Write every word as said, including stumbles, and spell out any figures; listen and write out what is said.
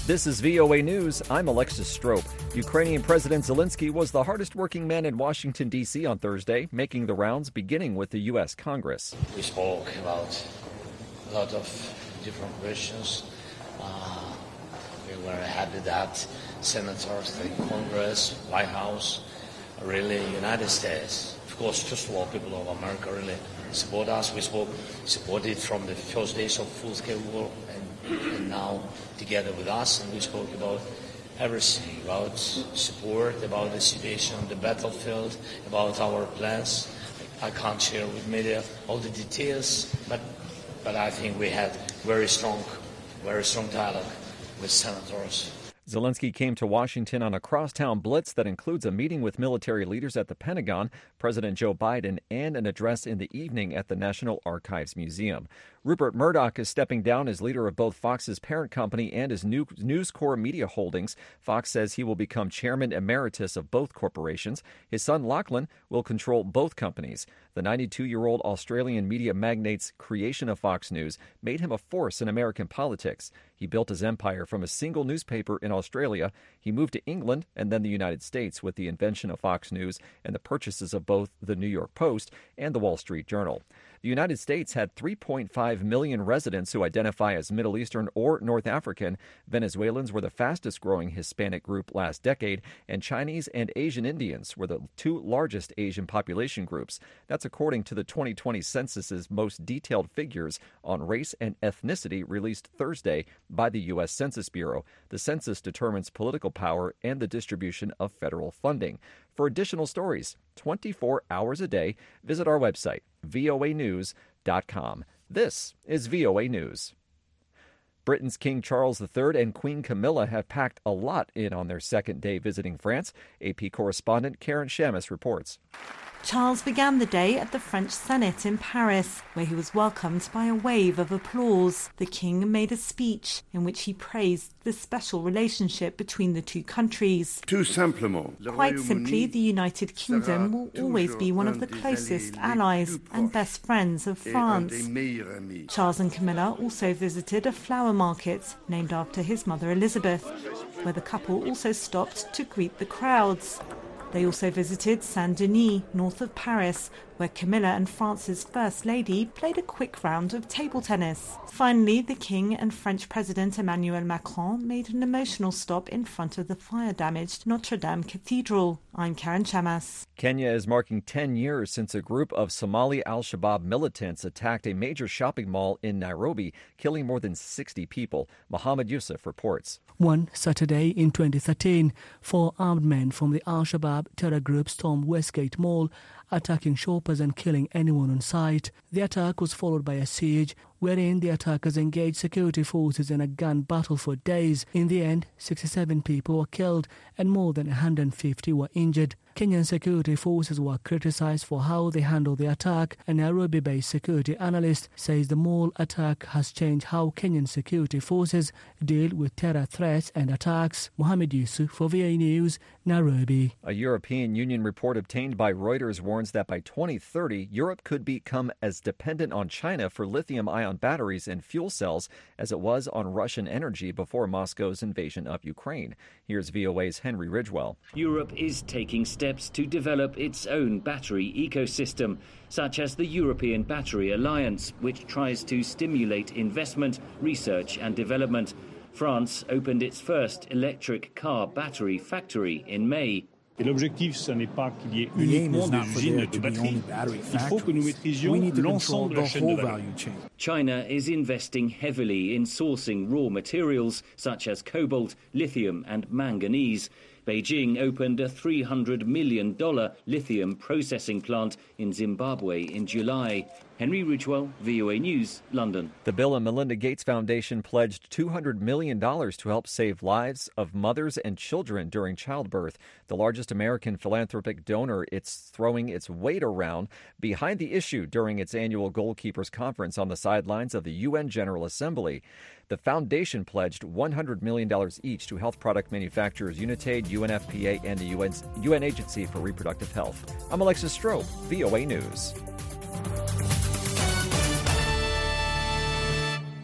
This is V O A News. I'm Alexis Strope. Ukrainian President Zelensky was the hardest working man in Washington, D C on Thursday, making the rounds beginning with the U S Congress. We spoke about a lot of different questions. Uh, we were happy that senators, the Congress, White House, really United States, of course, first of all, people of America really support us. We spoke, supported from the first days of full-scale war and, and now together with us, and we spoke about everything, about support, about the situation on the battlefield, about our plans. I can't share with media all the details, but but I think we had very strong, very strong dialogue with senators. Zelensky came to Washington on a crosstown blitz that includes a meeting with military leaders at the Pentagon, President Joe Biden, and an address in the evening at the National Archives Museum. Rupert Murdoch is stepping down as leader of both Fox's parent company and his new News Corp Media Holdings. Fox says he will become chairman emeritus of both corporations. His son Lachlan will control both companies. The ninety-two-year-old Australian media magnate's creation of Fox News made him a force in American politics. He built his empire from a single newspaper in Australia. He moved to England and then the United States with the invention of Fox News and the purchases of both the New York Post and the Wall Street Journal. The United States had three point five million residents who identify as Middle Eastern or North African. Venezuelans were the fastest-growing Hispanic group last decade, and Chinese and Asian Indians were the two largest Asian population groups. That's according to the twenty twenty census's most detailed figures on race and ethnicity released Thursday by the U S Census Bureau. The census determines political power and the distribution of federal funding. For additional stories, twenty-four hours a day, visit our website, V O A news dot com. This is V O A News. Britain's King Charles the Third and Queen Camilla have packed a lot in on their second day visiting France. A P correspondent Karen Shamus reports. Charles began the day at the French Senate in Paris, where he was welcomed by a wave of applause. The king made a speech in which he praised the special relationship between the two countries. Tout simplement, Quite simply, the United Kingdom will always be one of the closest allies and best friends of France. Charles and Camilla also visited a flower market named after his mother Elizabeth, where the couple also stopped to greet the crowds. They also visited Saint-Denis, north of Paris, where Camilla and France's First Lady played a quick round of table tennis. Finally, the King and French President Emmanuel Macron made an emotional stop in front of the fire-damaged Notre Dame Cathedral. I'm Karen Chamas. Kenya is marking ten years since a group of Somali al-Shabaab militants attacked a major shopping mall in Nairobi, killing more than sixty people. Mohammed Yusuf reports. One Saturday in twenty thirteen, four armed men from the al-Shabaab terror group stormed Westgate Mall, attacking shoppers and killing anyone on sight. The attack was followed by a siege, wherein the attackers engaged security forces in a gun battle for days. In the end, sixty-seven people were killed and more than one hundred fifty were injured. Kenyan security forces were criticized for how they handled the attack. A Nairobi-based security analyst says the mall attack has changed how Kenyan security forces deal with terror threats and attacks. Mohammed Yusuf for V O A News, Nairobi. A European Union report obtained by Reuters warns that by twenty thirty, Europe could become as dependent on China for lithium-ion batteries and fuel cells as it was on Russian energy before Moscow's invasion of Ukraine. Here's V O A's Henry Ridgewell. Europe is taking steps to develop its own battery ecosystem, such as the European Battery Alliance, which tries to stimulate investment, research and development. France opened its first electric car battery factory in May. Et l'objectif, ce n'est pas qu'il y ait uniquement des usines de batterie. Il faut que nous maîtrisions l'ensemble de la chaîne de valeur. China is investing heavily in sourcing raw materials such as cobalt, lithium and manganese. Beijing opened a three hundred million dollars lithium processing plant in Zimbabwe in July. Henry Ridgewell, V O A News, London. The Bill and Melinda Gates Foundation pledged two hundred million dollars to help save lives of mothers and children during childbirth. The largest American philanthropic donor, it's throwing its weight around behind the issue during its annual Goalkeepers Conference on the sidelines of the U N General Assembly. The foundation pledged one hundred million dollars each to health product manufacturers Unitaid, U N F P A, and the U N, U N Agency for Reproductive Health. I'm Alexis Strope, V O A News.